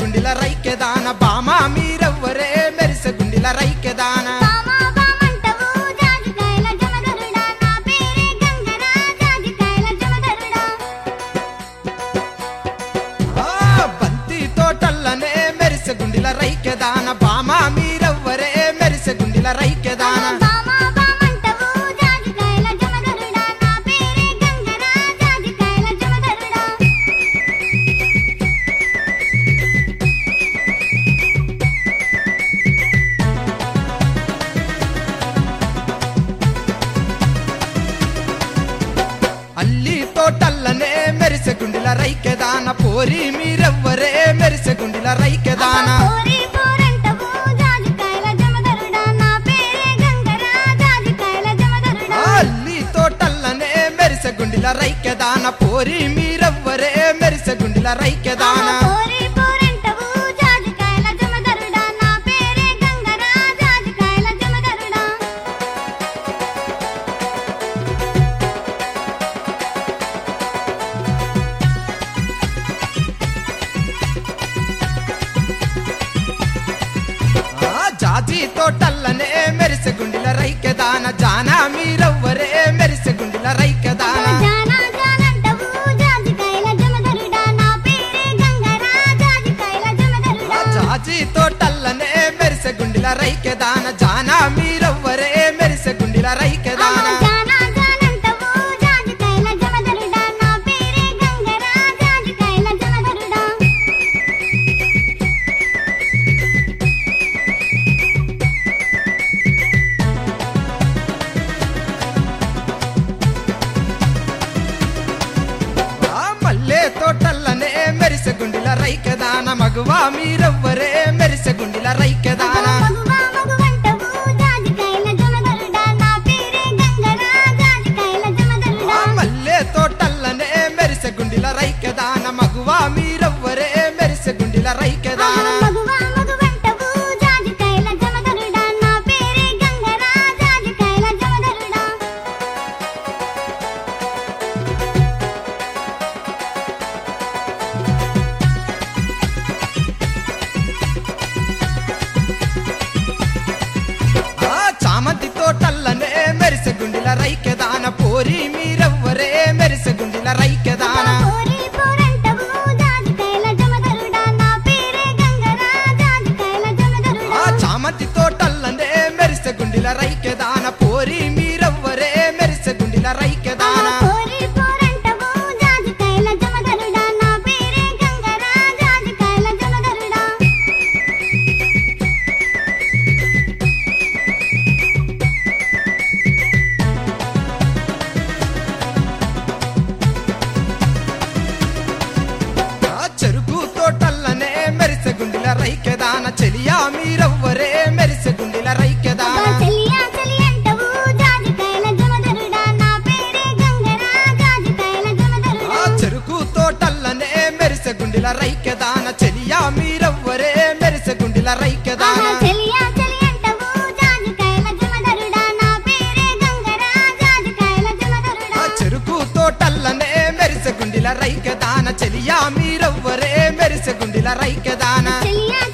గుండిల రైకెదాన బామా మీరెవ్వరే మెరిసె గుండిల రైకెదాన బంతి తోటల్లనే మెరిసె గుండిల రైకెదాన బామా మీరెవ్వరే మెరిసె గుండిల రైకెదాన అల్లి తోటల్లనే మెరిసె గుండిల రైకెదాన పోరి మీరెవ్వరే మెరిసె గుండిల రైకెదాన అల్లి తోటల్లనే మెరిసె గుండిల రైకెదాన పోరి మీరెవ్వరే మెరిసె గుండిల రైకెదాన జాజి తోటల్లనే మెరిసె గుండిల రైకెదాన జానా మీరెవ్వరే మెరిసె గుండిల రైకెదాన జాజి తోటల్లనే మెరిసె గుండిల రైకెదాన జానా మీరెవ్వరే మెరిసె గుండిల రైకెదాన తోటల్లనే మెరిసె గుండిల రైకెదాన మగువా మీరెవ్వరే మెరిసె గుండిల రైకెదాన మల్లె తోటల్లనే మెరిసె గుండిల రైకెదాన మగువా మీరెవ్వరే మెరిసె గుండిల రైకెదాన చామంతి తోటల్లనే మెరిసె గుండిల రైకెదాన పోరి మీరెవ్వరే మెరిసె గుండిల రైకెదాన చామంతి తోటల్లనే మెరిసె గుండిల రైకెదాన పోరి మీరెవ్వరే మెరిసె గుండిల రైకెదాన చెరుకు తోటల్లనే మెరిసె గుండిల రైకెదాన చెలియా మీరెవ్వరే మెరిసె గుండిల రైకెదాన చెరుకు తోటల్లనే మెరిసె గుండిల రైకెదాన చెలియా మీరెవ్వరే మెరిసె గుండిల రైకెదాన చెరుకు తోటల్లనే మెరిసె గుండిల రైకెదాన చెలియా మీరెవ్వరే మెరిసె గుండిల రైకెదాన